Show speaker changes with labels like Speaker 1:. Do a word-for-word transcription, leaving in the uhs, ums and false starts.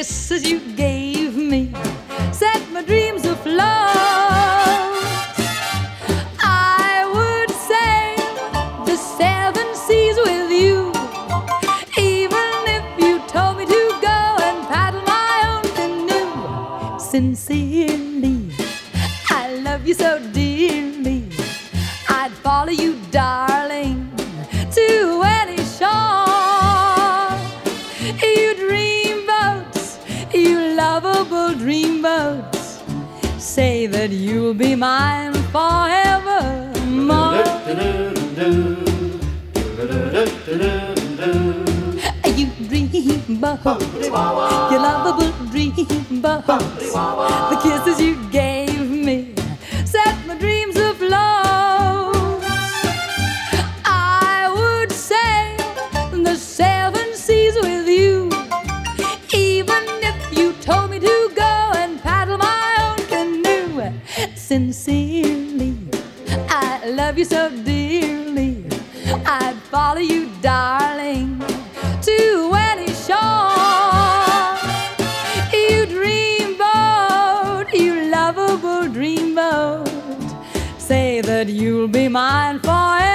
Speaker 1: kisses you gave me set my dreams afloat. I would sail the seven seas with you, even if you told me to go and paddle my own canoe. Sincerely, I love you so dearly, I'd follow you, darling, to any shore. You dreamboats, you lovable dreamboats, say that you'll be mine forevermore. You dreamboats, you lovable dreamboats, the kisses you gave me set my dreams afloat. I would sail the seven seas with you, even if you told me to go and paddle my own canoe. Sincerely, I love you so dearly, I'd follow you, darling, to any shore. You dreamboat, you lovable dreamboat, say that you'll be mine forever.